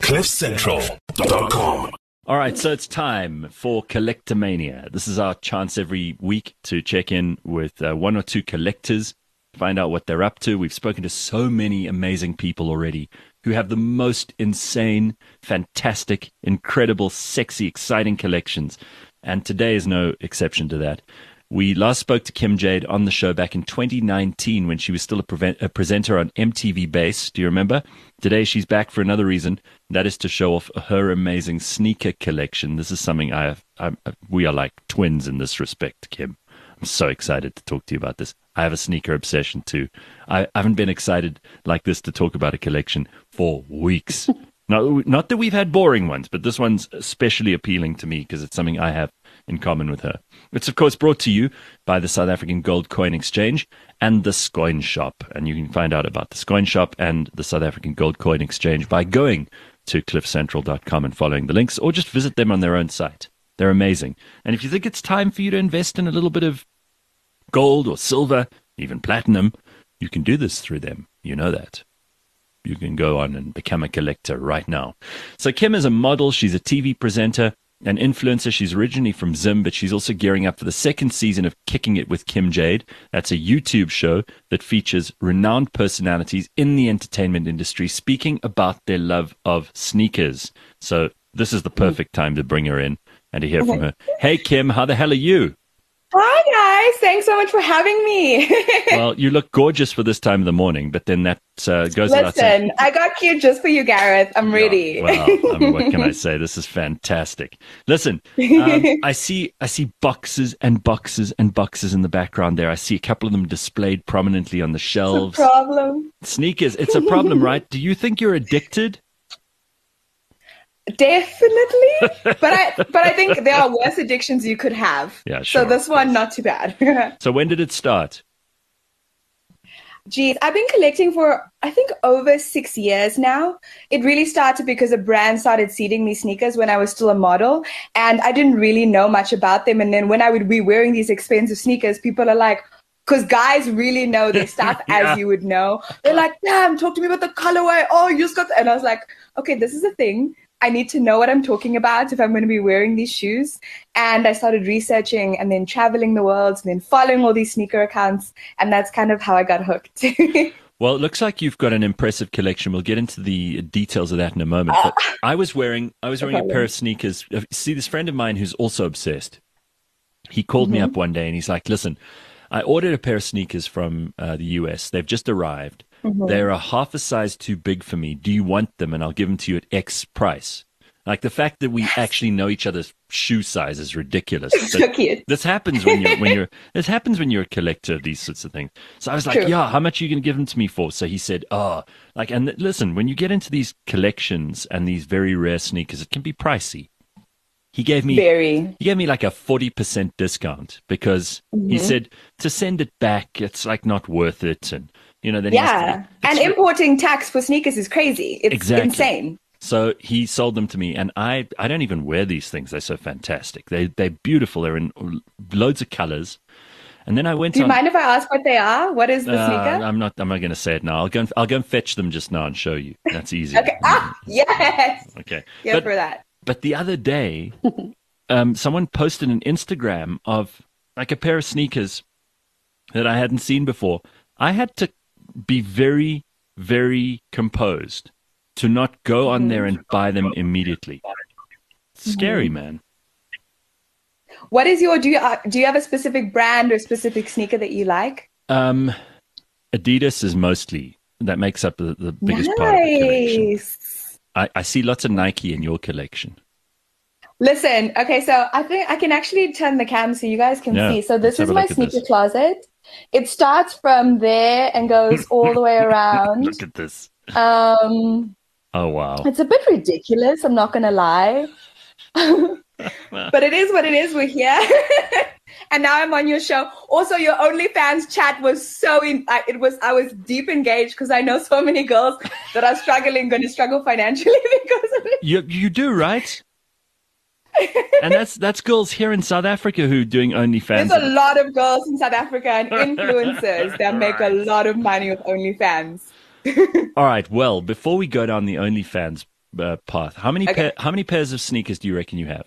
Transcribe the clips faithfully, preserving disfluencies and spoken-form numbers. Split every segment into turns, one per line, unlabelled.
cliff central dot com.
All right, so it's time for Collectomania. This is our chance every week to check in with uh, one or two collectors, find out what they're up to. We've spoken to so many amazing people already who have the most insane, fantastic, incredible, sexy, exciting collections. And today is no exception to that. We last spoke to Kim Jade on the show back in twenty nineteen when she was still a, prevent- a presenter on M T V Base. Do you remember? Today she's back for another reason. That is to show off her amazing sneaker collection. This is something I have. I'm, we are like twins in this respect, Kim. I'm so excited to talk to you about this. I have a sneaker obsession too. I haven't been excited like this to talk about a collection for weeks. Not, not that we've had boring ones, but this one's especially appealing to me because it's something I have in common with her. It's, of course, brought to you by the South African Gold Coin Exchange and the Scoin Shop. And you can find out about the Scoin Shop and the South African Gold Coin Exchange by going to cliff central dot com and following the links, or just visit them on their own site. They're amazing. And if you think it's time for you to invest in a little bit of gold or silver, even platinum, you can do this through them. You know that. You can go on and become a collector right now. So Kim is a model. She's a T V presenter, an influencer. She's originally from Zim, but she's also gearing up for the second season of Kicking It with Kim Jade. That's a YouTube show that features renowned personalities in the entertainment industry speaking about their love of sneakers. So this is the perfect time to bring her in and to hear from her. Hey, Kim, how the hell are you?
Hi, guys. Thanks so much for having me.
Well, you look gorgeous for this time of the morning, but then that uh, goes
Listen,
without saying.
Listen, I got cute just for you, Gareth. I'm ready.
Well, I mean, what can I say? This is fantastic. Listen, um, I see I see boxes and boxes and boxes in the background there. I see a couple of them displayed prominently on the shelves.
It's a problem.
Sneakers, it's a problem, right? Do you think you're addicted?
Definitely, but I but I think there are worse addictions you could have.
Yeah, sure.
So this one, not too bad.
So when did it start?
Geez, I've been collecting for, I think, over six years now. It really started because a brand started seeding me sneakers when I was still a model, and I didn't really know much about them. And then when I would be wearing these expensive sneakers, people are like, because guys really know their stuff, yeah. As you would know. They're like, damn, talk to me about the colorway. Oh, you just got, and I was like, okay, this is a thing. I need to know what I'm talking about if I'm going to be wearing these shoes. And I started researching and then traveling the world and then following all these sneaker accounts. And that's kind of how I got hooked.
Well, it looks like you've got an impressive collection. We'll get into the details of that in a moment. But I was wearing I was wearing a pair of sneakers. See, this friend of mine who's also obsessed, he called mm-hmm. me up one day and he's like, listen, I ordered a pair of sneakers from uh, the U S. They've just arrived. Mm-hmm. They're a half a size too big for me. Do you want them? And I'll give them to you at X price. Like the fact that we yes. actually know each other's shoe size is ridiculous.
So cute.
This happens when you're when you're this happens when you're a collector of these sorts of things. So I was like, True. yeah, how much are you going to give them to me for? So he said, oh, like, and th- listen, when you get into these collections and these very rare sneakers, it can be pricey. He gave me
Very.
He gave me like a forty percent discount because mm-hmm. he said to send it back, it's like not worth it. And, you know, then
yeah.
He
and importing tax for sneakers is crazy. It's
exactly.
insane.
So he sold them to me, and I, I don't even wear these things. They're so fantastic. They, they're beautiful. They're in loads of colors. And then I went
Do you
on,
mind if I ask what they are? What is the
uh,
sneaker?
I'm not, I'm not going to say it now. I'll go, and, I'll go and fetch them just now and show you. That's easy.
Okay. Ah, yes.
Okay.
Go
but,
for that.
But the other day, um, someone posted an Instagram of like a pair of sneakers that I hadn't seen before. I had to be very, very composed to not go on there and buy them immediately. It's scary, mm-hmm. man.
What is your, do you, uh, do you have a specific brand or specific sneaker that you like?
Um, Adidas is mostly, that makes up the, the biggest
nice.
part of the collection. I, I see lots of Nike in your collection.
Listen, okay, so I think I can actually turn the cam so you guys can
yeah,
see. So this is my sneaker
this.
closet. It starts from there and goes all the way around.
Look at this.
Um,
oh, wow.
It's a bit ridiculous, I'm not going to lie. But it is what it is. We're here. And now I'm on your show. Also, your OnlyFans chat was so in, uh, it was, I was deep engaged because I know so many girls that are struggling, going to struggle financially because of it.
You, you do, right? And that's that's girls here in South Africa who are doing OnlyFans.
There's a lot of girls in South Africa and influencers that make right. a lot of money with OnlyFans.
All right. Well, before we go down the OnlyFans uh, path. How many
Okay.
pair, how many pairs of sneakers do you reckon you have?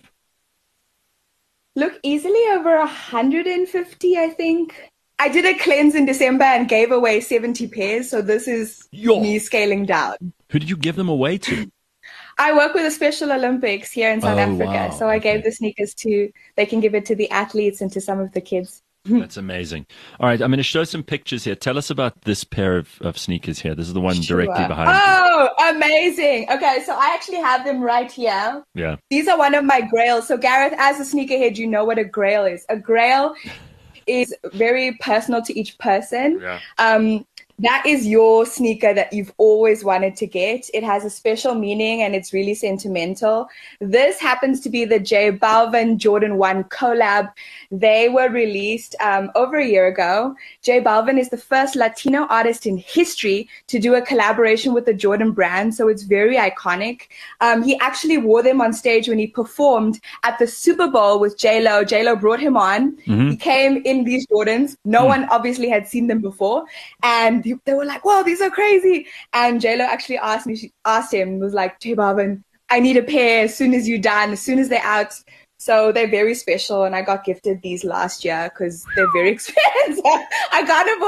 Look, easily over one hundred fifty, I think. I did a cleanse in December and gave away seventy pairs, so this is
Yo.
me scaling down.
Who did you give them away to?
I work with the Special Olympics here in South
Oh,
Africa,
wow.
so I
Okay.
gave the sneakers to, they can give it to the athletes and to some of the kids.
That's amazing. All right, I'm going to show some pictures here. Tell us about this pair of, of sneakers here. This is the one directly
Sure.
behind you.
Oh, amazing. Okay, so I actually have them right here.
Yeah.
These are one of my grails. So Gareth, as a sneakerhead, you know what a grail is. A grail is very personal to each person.
Yeah.
Um, that is your sneaker that you've always wanted to get. It has a special meaning and it's really sentimental. This happens to be the J Balvin Jordan one collab. They were released um, over a year ago. J Balvin is the first Latino artist in history to do a collaboration with the Jordan brand, so it's very iconic. Um, he actually wore them on stage when he performed at the Super Bowl with J-Lo. J-Lo brought him on.
Mm-hmm.
He came in these Jordans. No mm. one obviously had seen them before. And they were like, "Wow, these are crazy." And J-Lo actually asked me, she asked him, was like, "J Balvin, I need a pair as soon as you're done, as soon as they're out." So they're very special, and I got gifted these last year because they're very expensive. I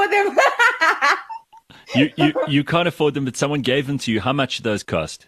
can't afford them.
you, you you can't afford them, but someone gave them to you. How much do those cost?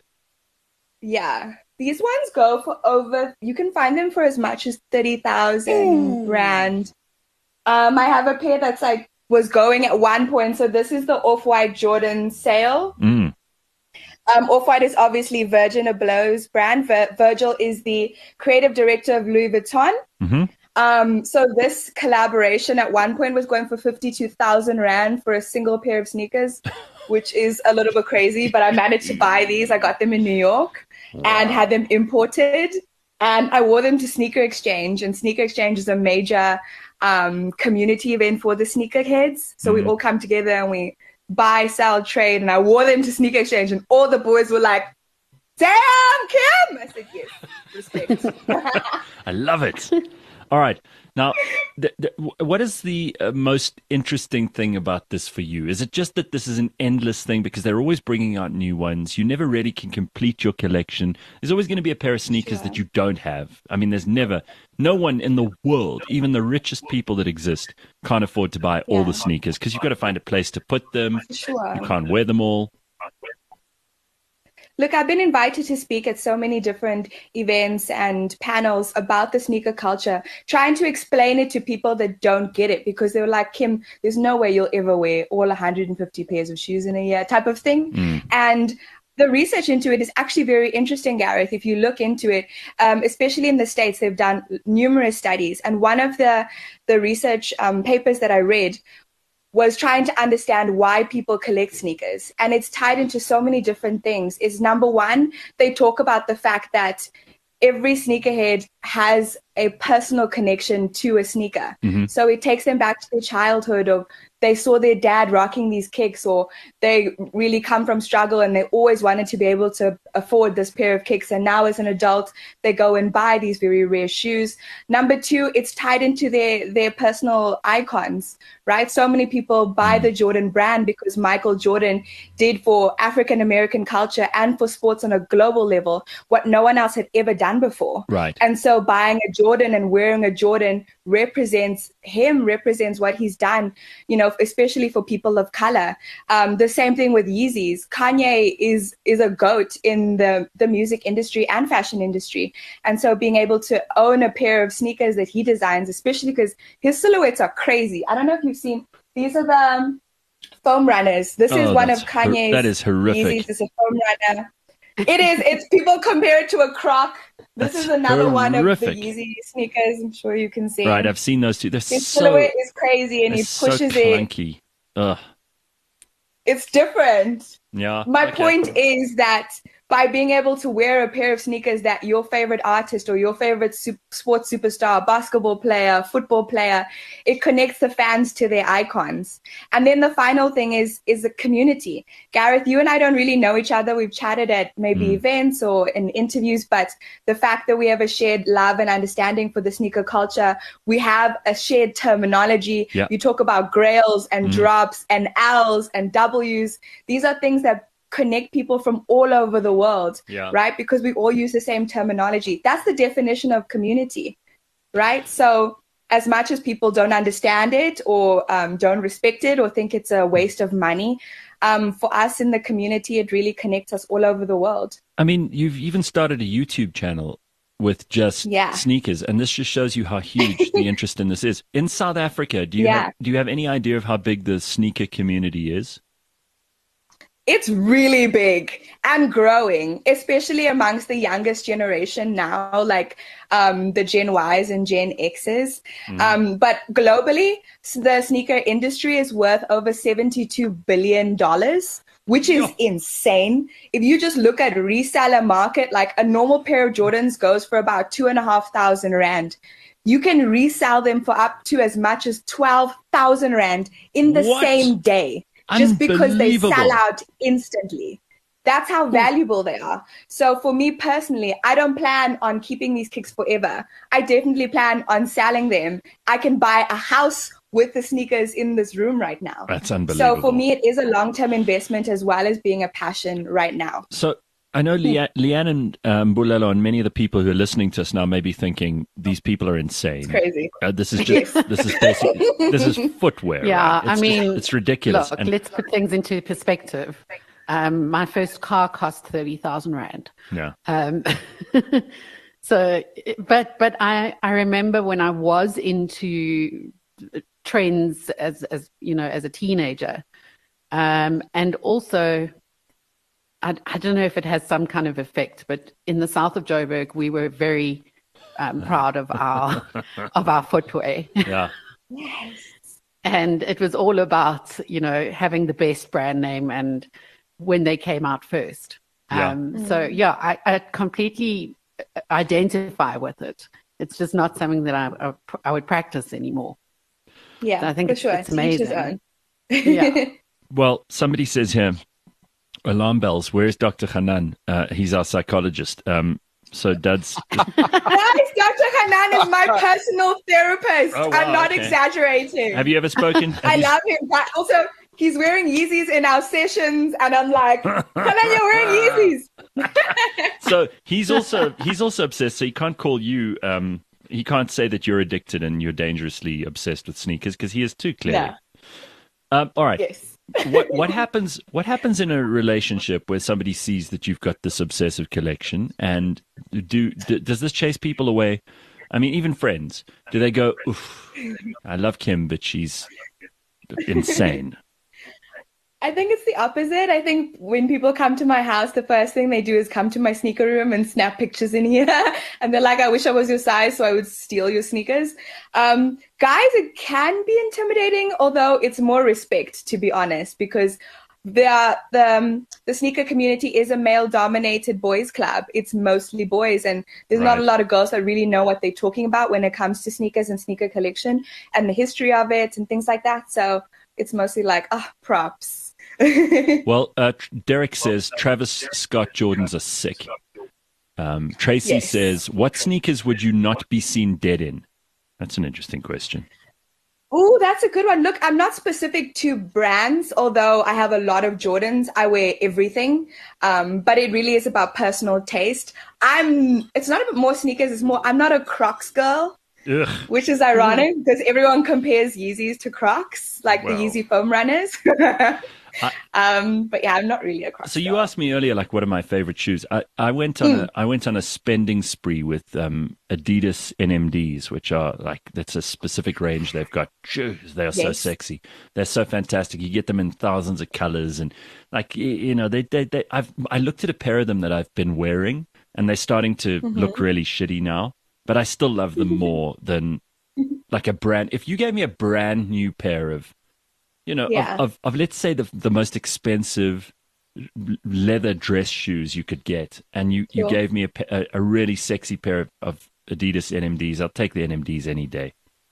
Yeah, these ones go for over. You can find them for as much as thirty thousand rand. Um, I have a pair that's like was going at one point. So this is the Off-White Jordan sale.
Mm.
Um, Off-White is obviously Virgin Abloh's brand. Vir- Virgil is the creative director of Louis Vuitton.
Mm-hmm.
Um, so this collaboration at one point was going for fifty-two thousand rand for a single pair of sneakers, which is a little bit crazy, but I managed to buy these. I got them in New York wow. and had them imported, and I wore them to Sneaker Exchange, and Sneaker Exchange is a major um, community event for the sneakerheads. So mm-hmm. we all come together and we buy, sell, trade, and I wore them to Sneaker Exchange, and all the boys were like, "Damn, Kim!" I said, "Yes, respect."
I love it. All right. Now, th- th- what is the uh, most interesting thing about this for you? Is it just that this is an endless thing because they're always bringing out new ones? You never really can complete your collection. There's always going to be a pair of sneakers sure. that you don't have. I mean, there's never, no one in the world, even the richest people that exist, can't afford to buy yeah. all the sneakers because you've got to find a place to put them.
Sure.
You can't wear them all.
Look, I've been invited to speak at so many different events and panels about the sneaker culture, trying to explain it to people that don't get it because they were like, "Kim, there's no way you'll ever wear all one hundred fifty pairs of shoes in a year," type of thing. Mm. And the research into it is actually very interesting, Gareth. If you look into it, um, especially in the States, they've done numerous studies. And one of the, the research um, papers that I read was trying to understand why people collect sneakers. And it's tied into so many different things. Is number one, they talk about the fact that every sneakerhead has a personal connection to a sneaker. Mm-hmm. So it takes them back to their childhood of they saw their dad rocking these kicks, or they really come from struggle and they always wanted to be able to afford this pair of kicks. And now as an adult, they go and buy these very rare shoes. Number two, it's tied into their, their personal icons, right? So many people buy the Jordan brand because Michael Jordan did for African-American culture and for sports on a global level what no one else had ever done before.
Right.
And so buying a Jordan and wearing a Jordan represents him, represents what he's done, you know, especially for people of color. Um, the same thing with Yeezys. Kanye is is a goat in the, the music industry and fashion industry. And so being able to own a pair of sneakers that he designs, especially because his silhouettes are crazy. I don't know if you've seen, these are the um, foam runners. This is
oh,
one of Kanye's.
That is horrific.
Yeezys. It's a foam runner. It is. It's people compare it to a Croc. This
That's
is another
horrific.
one of the Yeezy sneakers. I'm sure you can see.
Right, I've seen those two. They're
His
so,
silhouette is crazy, and he pushes
so clunky.
it.
Ugh.
It's different.
Yeah.
My
okay.
point is that by being able to wear a pair of sneakers that your favorite artist or your favorite su- sports superstar, basketball player, football player, it connects the fans to their icons. And then the final thing is is the community. Gareth, you and I don't really know each other. We've chatted at maybe mm. events or in interviews, but the fact that we have a shared love and understanding for the sneaker culture, we have a shared terminology.
Yeah.
You talk about grails and mm. drops and L's and W's. These are things that connect people from all over the world,
Yeah.
right? Because we all use the same terminology. That's the definition of community, right? So as much as people don't understand it or um, don't respect it or think it's a waste of money, um, for us in the community, it really connects us all over the world.
I mean, you've even started a YouTube channel with just
Yeah.
sneakers, and this just shows you how huge the interest in this is. In South Africa, do you
Yeah.
have, do you have any idea of how big the sneaker community is?
It's really big and growing, especially amongst the youngest generation now, like um, the Gen Ys and Gen Xs.
Mm.
Um, but globally, the sneaker industry is worth over seventy-two billion dollars, which is
Yeah.
insane. If you just look at reseller market, like a normal pair of Jordans goes for about two and a half thousand rand. You can resell them for up to as much as twelve thousand rand in the
What?
same day. Just because they sell
Unbelievable.
out instantly. That's how valuable they are. So for me personally, I don't plan on keeping these kicks forever. I definitely plan on selling them. I can buy a house with the sneakers in this room right now.
That's unbelievable.
So for me, it is a long-term investment as well as being a passion right now.
So I know Leanne, Leanne and um, Bulelo and many of the people who are listening to us now may be thinking these people are insane.
It's crazy.
Uh, this is just this is basically this is footwear.
Yeah,
right? It's
I mean,
just, it's ridiculous.
Look,
And-
let's put things into perspective. Um, my first car cost thirty thousand rand.
yeah,
Um, so, but but I I remember when I was into trends as as you know as a teenager, um, and also. I, I don't know if it has some kind of effect, but in the south of Joburg, we were very um, proud of our of our footwear,
yeah.
and it was all about you know having the best brand name and when they came out first.
Yeah.
Um, So yeah, I, I completely identify with it. It's just not something that I I, I would practice anymore.
Yeah,
I think
for
it's,
sure.
it's
To each his
amazing.
own.
Yeah.
Well, somebody says here, alarm bells. Where's Doctor Hanan? Uh, he's our psychologist. Um, so Dad's.
Guys, Doctor Hanan is my personal therapist.
Oh, wow,
I'm not
okay.
exaggerating.
Have you ever spoken? have
I
you-
love him, but also he's wearing Yeezys in our sessions, and I'm like, Hanan, you're wearing Yeezys.
So he's also he's also obsessed. So he can't call you. Um, he can't say that you're addicted and you're dangerously obsessed with sneakers because he is too clearly.
No.
Um, all right.
Yes.
what what happens what happens in a relationship where somebody sees that you've got this obsessive collection, and do, do does this chase people away? I mean, even friends, do they go, oof, I love Kim, but she's insane?
I think it's the opposite. I think when people come to my house, the first thing they do is come to my sneaker room and snap pictures in here. And they're like, I wish I was your size so I would steal your sneakers. Um, guys, it can be intimidating, although it's more respect, to be honest, because the, the, um, the sneaker community is a male-dominated boys club. It's mostly boys, and there's not
Right.
a lot of girls that really know what they're talking about when it comes to sneakers and sneaker collection and the history of it and things like that. So it's mostly like, ah, props.
Well, uh, Derek says Travis Scott Jordans are sick. Um, Tracy
Yes.
says, what sneakers would you not be seen dead in? That's an interesting question.
Oh, that's a good one. Look, I'm not specific to brands, although I have a lot of Jordans. I wear everything, um, but it really is about personal taste. I'm. It's not about more sneakers. It's more. I'm not a Crocs girl,
Ugh.
which is ironic because everyone compares Yeezys to Crocs, like
Well.
the Yeezy foam runners.
I-
um, but yeah, I'm not really a Crocs.
So you
girl.
asked me earlier, like, what are my favorite shoes? I, I went on a I went on a spending spree with um, Adidas N M Ds, which are like that's a specific range they've got. Shoes, they are so
Yes.
sexy. They're so fantastic. You get them in thousands of colors, and like y- you know, they they, they I've I looked at a pair of them that I've been wearing, and they're starting to look really shitty now. But I still love them more than like a brand. If you gave me a brand new pair of You know,
Yeah.
of, of, of let's say the the most expensive leather dress shoes you could get, and you, you
Sure.
gave me a, pa- a, a really sexy pair of, of Adidas N M Ds, I'll take the N M Ds any day.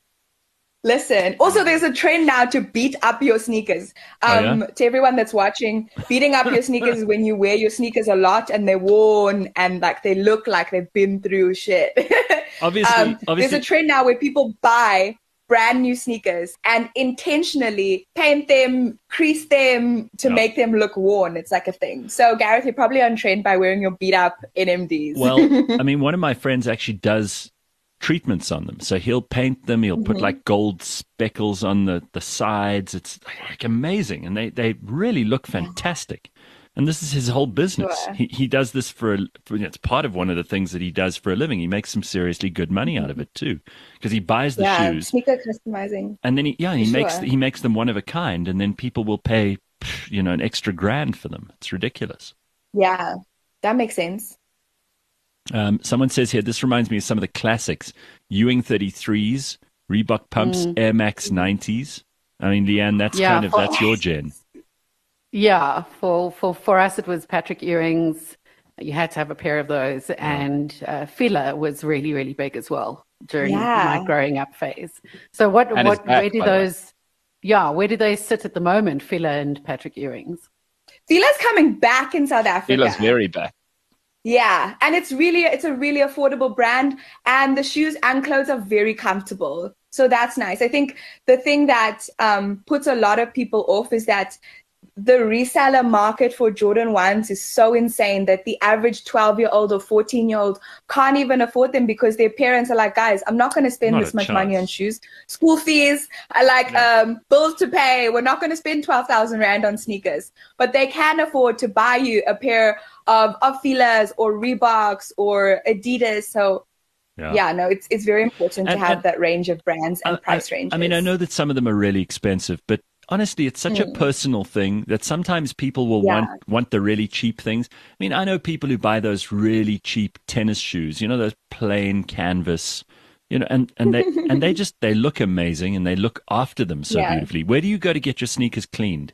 Listen, also there's a trend now to beat up your sneakers.
Oh,
Um,
yeah?
To everyone that's watching, beating up your sneakers is when you wear your sneakers a lot and they're worn and like they look like they've been through shit.
Obviously,
um,
obviously,
there's a trend now where people buy brand new sneakers and intentionally paint them, crease them to
Yeah.
make them look worn. It's like a thing. So Gareth, you're probably on trend by wearing your beat up N M Ds.
Well, I mean, one of my friends actually does treatments on them. So he'll paint them. He'll put
Mm-hmm.
like gold speckles on the, the sides. It's like amazing. And they, they really look fantastic. And this is his whole business.
Sure.
He he does this for, a, for, it's part of one of the things that he does for a living. He makes some seriously good money out of it too, because he buys the
yeah,
shoes
sneaker customizing.
and then he, yeah, he
Sure.
makes, he makes them one of a kind, and then people will pay, you know, an extra grand for them. It's ridiculous.
Yeah, that makes sense.
Um, someone says here, this reminds me of some of the classics: Ewing thirty-threes, Reebok pumps, Air Max nineties. I mean, Leanne, that's
Yeah,
kind of
for-
that's your gen.
Yeah, for, for, for us, it was Patrick earrings. You had to have a pair of those. And uh, Fila was really, really big as well during
Yeah.
my growing up phase. So what,
And it's
what,
back,
where do
by the way.
those, yeah, where do they sit at the moment, Fila and Patrick earrings?
Fila's coming back in South Africa.
Fila's very back.
Yeah, and it's really it's a really affordable brand, and the shoes and clothes are very comfortable. So that's nice. I think the thing that um, puts a lot of people off is that the reseller market for Jordan ones is so insane that the average twelve-year-old or fourteen-year-old can't even afford them because their parents are like, guys, I'm not going to spend
Not
this
a
much money
chance.
on shoes. School fees, I like
Yeah.
um, bills to pay. We're not going to spend twelve thousand Rand on sneakers. But they can afford to buy you a pair of, of Filas or Reeboks or Adidas. So yeah, no, it's it's very important
And-
to have
and-
that range of brands and
I-
price
I,
ranges.
I mean, I know that some of them are really expensive, but honestly, it's such a personal thing that sometimes people will
Mm. Yeah.
want want the really cheap things. I mean, I know people who buy those really cheap tennis shoes, you know, those plain canvas, you know, and, and they and they just they look amazing and they look after them so
Yeah.
beautifully. Where do you go to get your sneakers cleaned?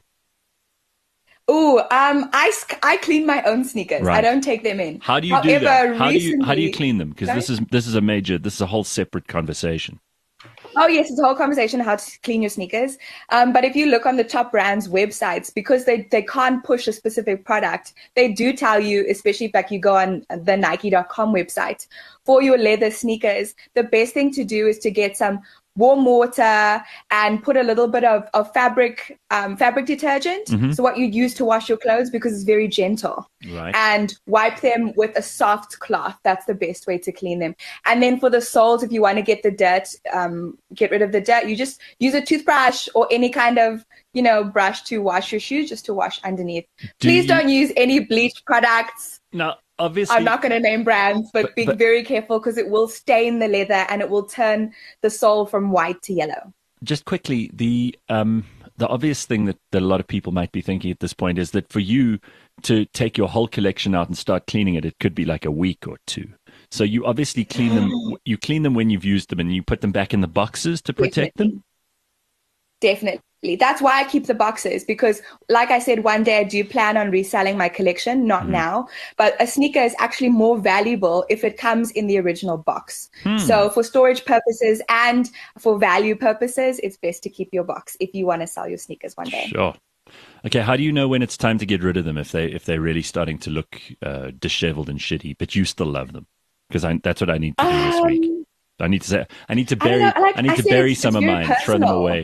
Ooh, um, I, sk- I clean my own sneakers.
Right.
I don't take them in.
How do you
However,
do that? How do you how do you
recently-
clean them? Because
Sorry?
this is this is a major this is a whole separate conversation.
Oh, yes, it's a whole conversation on how to clean your sneakers. Um, but if you look on the top brands' websites, because they, they can't push a specific product, they do tell you, especially if like you go on the Nike dot com website, for your leather sneakers, the best thing to do is to get some warm water and put a little bit of, of fabric um, fabric detergent.
Mhm.
So what you'd use to wash your clothes, because it's very gentle.
Right.
And wipe them with a soft cloth. That's the best way to clean them. And then for the soles, if you want to get the dirt, um, get rid of the dirt, you just use a toothbrush or any kind of, you know, brush to wash your shoes, just to wash underneath.
Do
Please
you-
don't use any bleach products.
Now, obviously,
I'm not going to name brands, but,
But-
be
but-
very careful because it will stain the leather and it will turn the sole from white to yellow.
just quickly, the um, the obvious thing that, that a lot of people might be thinking at this point is that for you to take your whole collection out and start cleaning it, it could be like a week or two. So you obviously clean them. You clean them when you've used them, and you put them back in the boxes to protect them.
Definitely. That's why I keep the boxes, because like I said, one day I do plan on reselling my collection, not
Mm-hmm.
now, but a sneaker is actually more valuable if it comes in the original box.
Hmm.
So for storage purposes and for value purposes, it's best to keep your box if you want to sell your sneakers one day.
Sure. Okay. How do you know when it's time to get rid of them if they if they're really starting to look uh, disheveled and shitty, but you still love them? Because that's what I need to do this week.
Um,
I need to say I need to
I don't
bury
know,
I,
like
need
I
to
said,
bury
it's-
some
it's
of
very
mine, throw them
personal.
away.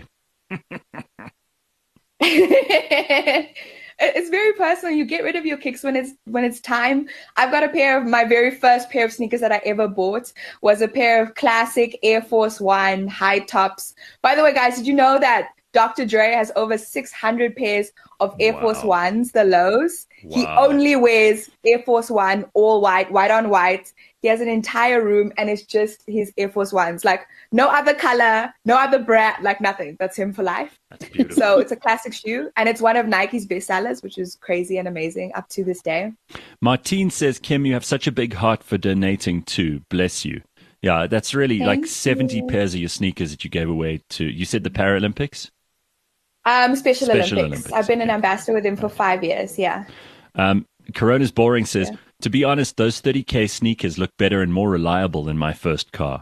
It's very personal. You get rid of your kicks when it's when it's time. I've got a pair of my very first pair of sneakers that I ever bought was a pair of classic Air Force One high tops. By the way, guys, did you know that Doctor Dre has over six hundred pairs of Air
Wow.
Force Ones, the lows? He
Wow.
only wears Air Force One, all white, white on white. He has an entire room and it's just his Air Force Ones. Like no other color, no other brand, like nothing. That's him for life.
That's beautiful.
So it's a classic shoe, and it's one of Nike's best sellers, which is crazy and amazing up to this day.
Martine says, Kim, you have such a big heart for donating too. Bless you. Yeah, that's really
Thank
like seventy
you.
pairs of your sneakers that you gave away to, you said the Paralympics?
Um, Special,
Special
Olympics.
Olympics,
I've been an
okay.
ambassador with him for five years. Yeah.
Um, Corona's Boring says,
Yeah.
to be honest, those thirty K sneakers look better and more reliable than my first car.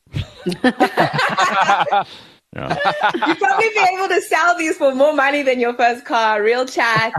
Yeah.
You'd probably be able to sell these for more money than your first car. Real chat.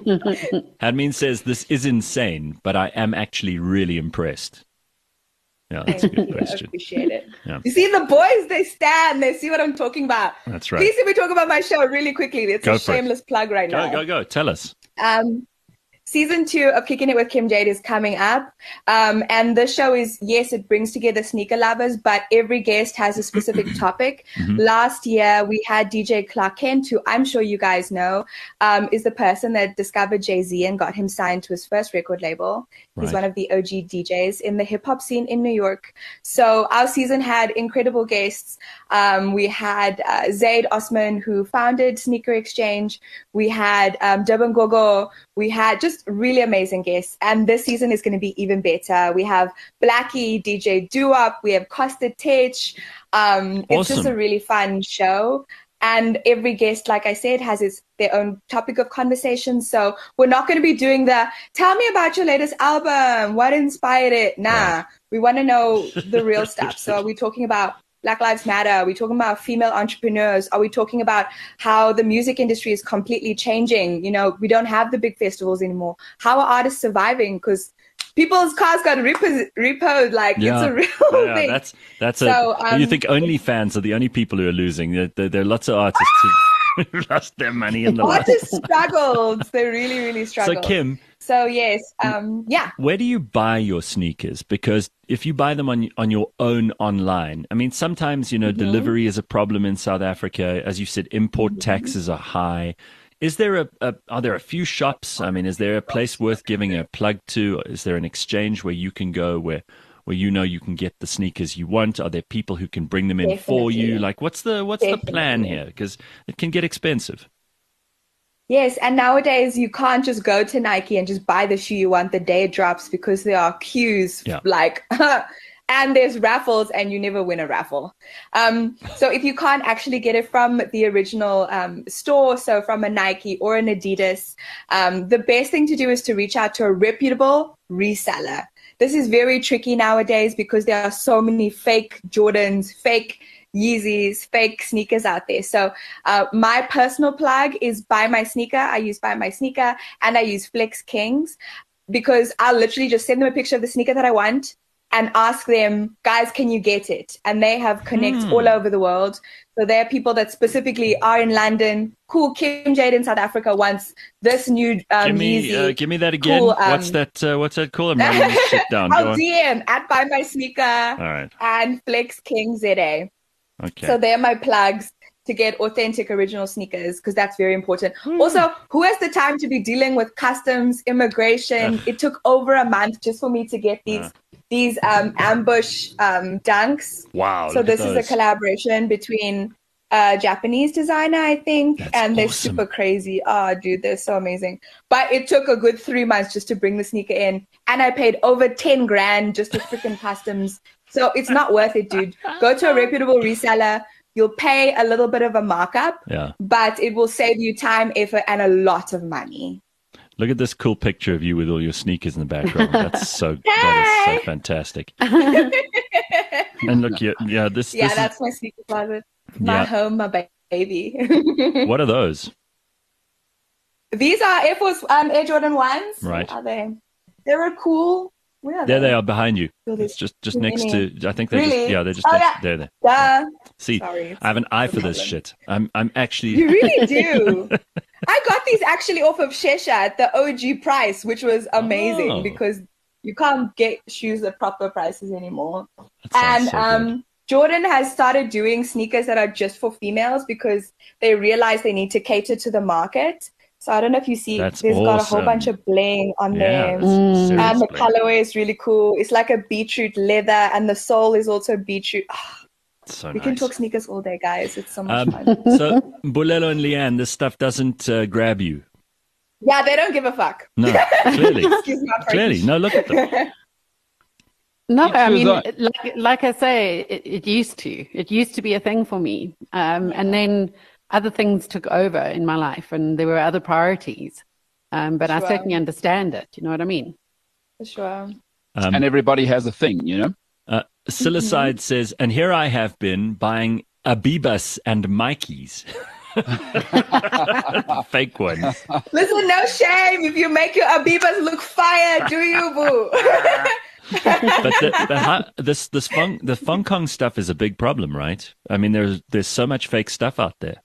Admin says, this is insane, but I am actually really impressed. Yeah, that's a good
Thank you. I
question.
appreciate it.
Yeah.
You see, the boys, they stand, they see what I'm talking about.
That's right.
Please, if we talk about my show really quickly, it's
Go
a
for it.
shameless plug right
Go,
now.
go, go. Tell us.
Um, Season two of Kicking It with Kim Jade is coming up. Um, and the show is, yes, it brings together sneaker lovers, but every guest has a specific topic.
Mm-hmm.
Last year, we had D J Clark Kent, who I'm sure you guys know, um, is the person that discovered Jay-Z and got him signed to his first record label. He's
Right.
one of the O G D Js in the hip-hop scene in New York. So our season had incredible guests. Um, we had uh, Zaid Osman, who founded Sneaker Exchange. We had um, Durban Gogo. We had just really amazing guests. And this season is going to be even better. We have Blackie, D J Doo-Wop. We have Costa Tech. Um, it's just
Awesome.
a really fun show. And every guest, like I said, has its, their own topic of conversation. So we're not going to be doing the, tell me about your latest album. What inspired it? Nah,
Right.
we want to know the real stuff. So are we talking about Black Lives Matter? Are we talking about female entrepreneurs? Are we talking about how the music industry is completely changing? You know, we don't have the big festivals anymore. How are artists surviving? Because people's cars got repo- repoed. Like,
Yeah.
it's a real
Yeah,
thing.
that's that's
So,
a. You
um,
think OnlyFans are the only people who are losing? There, there, there are lots of artists who lost their money in the last.
Artists struggled. They really, really
So
struggled.
Kim,
So yes, um, yeah.
where do you buy your sneakers? Because if you buy them on on your own online, I mean, sometimes you know
Mm-hmm.
delivery is a problem in South Africa. As you said, import
Mm-hmm.
taxes are high. Is there a, a are there a few shops? I mean, is there a place worth giving a plug to? Is there an exchange where you can go where where you know you can get the sneakers you want? Are there people who can bring them in for you?
Definitely.
Like, what's the what's the plan
Definitely.
here? Because it can get expensive.
Yes, and nowadays you can't just go to Nike and just buy the shoe you want the day it drops because there are queues,
Yeah.
like, and there's raffles, and you never win a raffle. Um, so if you can't actually get it from the original um, store, so from a Nike or an Adidas, um, the best thing to do is to reach out to a reputable reseller. This is very tricky nowadays because there are so many fake Jordans, fake Yeezys, fake sneakers out there. So uh, my personal plug is Buy My Sneaker. I use Buy My Sneaker, and I use Flex Kings because I'll literally just send them a picture of the sneaker that I want and ask them, guys, can you get it? And they have connects
Hmm.
all over the world. So there are people that specifically are in London. Cool, Kim Jade in South Africa wants this new um,
give me
Yeezy.
uh, give me that again.
Cool, um,
what's that? Uh, what's that called? I'm writing this shit down. Go
I'll
on.
D M at Buy My Sneaker
All right.
and Flex King Z A.
Okay.
So they're my plugs to get authentic original sneakers because that's very important. Also, who has the time to be dealing with customs, immigration? It took over a month just for me to get these these um, ambush um, dunks.
Wow.
So
look at
this is a
those.
collaboration between a Japanese designer, I think,
That's
and they're
awesome.
super crazy. Oh, dude, they're so amazing. But it took a good three months just to bring the sneaker in, and I paid over ten grand just to freaking customs. So it's not worth it, dude. Go to a reputable reseller. You'll pay a little bit of a markup,
Yeah.
but it will save you time, effort, and a lot of money.
Look at this cool picture of you with all your sneakers in the background. That's so that is so fantastic. And look, yeah, yeah this,
Yeah,
this
that's my sneaker closet. My
Yeah.
home, my ba- baby.
is, what are those?
These are Air Force um, Air Jordan ones.
Right.
Where are they? They're a cool. Where are
There
they?
they are behind you.
Oh, there's
It's just just
too
next
many.
to. I think they're
Really?
just yeah they're just
Oh,
next,
yeah.
there there.
Duh.
See,
Sorry.
I have an eye
No
for this
problem.
shit. I'm I'm actually.
You really do. I got these actually off of Shesha at the O G price, which was amazing
Oh.
because you can't get shoes at proper prices anymore.
That sounds
And
so good.
um, Jordan has started doing sneakers that are just for females because they realize they need to cater to the market. So I don't know if you see,
That's
there's got a whole
awesome.
bunch of bling on
yeah,
there.
that's
Mm.
And the
seriously.
colorway is really cool. It's like a beetroot leather, and the sole is also beetroot. Ah,
so
we
nice.
can talk sneakers all day, guys. It's so much
Um,
fun.
so Bulelo and Leanne, this stuff doesn't uh, grab you.
Yeah, they don't give a fuck.
No, clearly,
Excuse my French.
clearly. No, look at them.
No,
You
I
choose
mean,
that.
like, like I say, it, it used to. It used to be a thing for me. Um, And then other things took over in my life and there were other priorities. Um, but I
Sure.
certainly understand it. You know what I mean?
For sure.
Um,
And everybody has a thing, you know?
uh, Silicide says, and here I have been buying Abibas and Mikey's. Fake ones.
Listen, no shame. If you make your Abibas look fire, do you, boo?
But the, the, how- this this fun, the Feng Kong stuff is a big problem, right? I mean, there's there's so much fake stuff out there.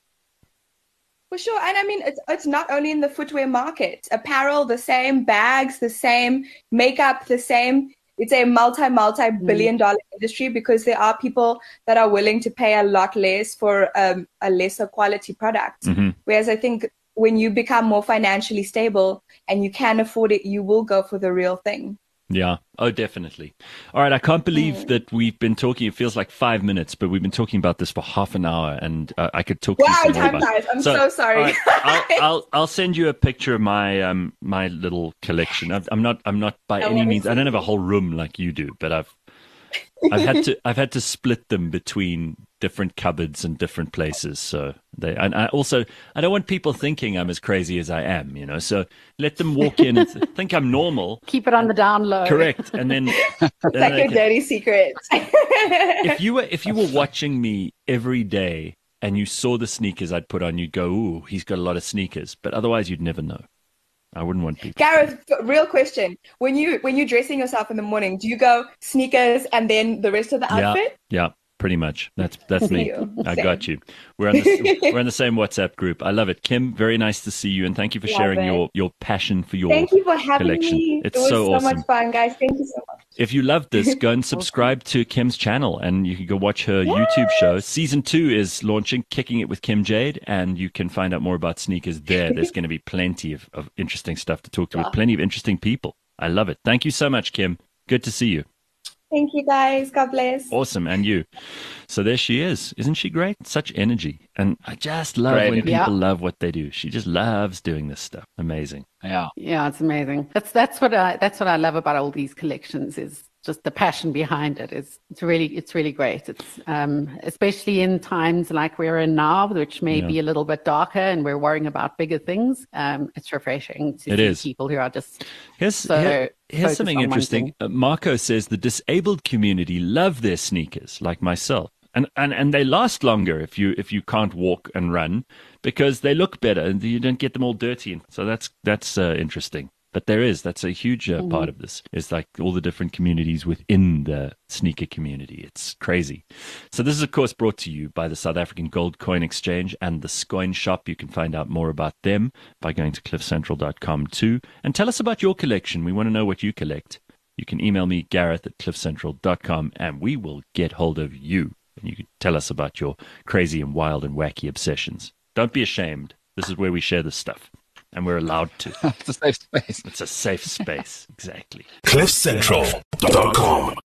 For sure. And I mean, it's it's not only in the footwear market. Apparel, the same. Bags, the same. Makeup, the same. It's a multi, multi-billion dollar industry because there are people that are willing to pay a lot less for um, a lesser quality product.
Mm-hmm.
Whereas I think when you become more financially stable and you can afford it, you will go for the real thing.
Yeah. Oh, definitely. All right. I can't believe
Mm.
that we've been talking. It feels like five minutes, but we've been talking about this for half an hour, and uh, I could talk to
Wow,
you some more
time
about it.
flies. I'm so sorry.
all right, I'll, I'll I'll send you a picture of my um my little collection. I'm, I'm not I'm not by
I
any
wanna
means. I don't have a
see.
whole room like you do, but I've I've had to I've had to split them between different cupboards and different places. So they and I also I don't want people thinking I'm as crazy as I am. You know, so let them walk in and th- think I'm normal.
Keep it on the down low.
Correct, and then.
It's
then
like
they
your
can-
dirty secret.
if you were if you were watching me every day and you saw the sneakers I'd put on, you'd go, "Ooh, he's got a lot of sneakers." But otherwise, you'd never know. I wouldn't want people.
Gareth, f- real question. When you when you're dressing yourself in the morning, do you go sneakers and then the rest of the
Yeah,
outfit?
yeah, pretty much. That's that's me.
You.
I
Same.
got you. We're on the we're on the same WhatsApp group. I love it, Kim. Very nice to see you, and thank you for
Love
sharing
it.
your your passion for your
Thank you for having
collection.
me.
It's
it was
so
so,
awesome.
much fun, guys. Thank you so much.
If you love this, go and subscribe to Kim's channel, and you can go watch her YouTube show. Season two is launching, Kicking It with Kim Jade, and you can find out more about sneakers there. There's going to be plenty of, of interesting stuff to talk to with
Yeah.
plenty of interesting people. I love it. Thank you so much, Kim. Good to see you.
Thank you, guys. God bless.
Awesome. And you. So there she is. Isn't she great? Such energy. And I just love
Great
when
energy.
people
Yeah.
love what they do. She just loves doing this stuff. Amazing.
Yeah.
Yeah, it's amazing. That's that's what I that's what I love about all these collections is just the passion behind it. It's it's really it's really great. It's um especially in times like we're in now, which may
Yeah.
be a little bit darker and we're worrying about bigger things. Um, it's refreshing to
It
see
is.
people who are just
Here's,
So
here- here's
focused
something
on one
interesting.
thing.
Uh, Marco says the disabled community love their sneakers, like myself. And, and and they last longer if you if you can't walk and run because they look better and you don't get them all dirty. And so that's that's uh, interesting. But there is that's a huge uh, part of this is like all the different communities within the sneaker community. It's crazy. So this is of course brought to you by the South African Gold Coin Exchange and the Scoin Shop. You can find out more about them by going to cliff central dot com too. And tell us about your collection. We want to know what you collect. You can email me, Gareth at cliff central dot com, and we will get hold of you. And you can tell us about your crazy and wild and wacky obsessions. Don't be ashamed. This is where we share this stuff. And we're allowed to.
It's a safe space.
It's a safe space. Exactly.
cliff central dot com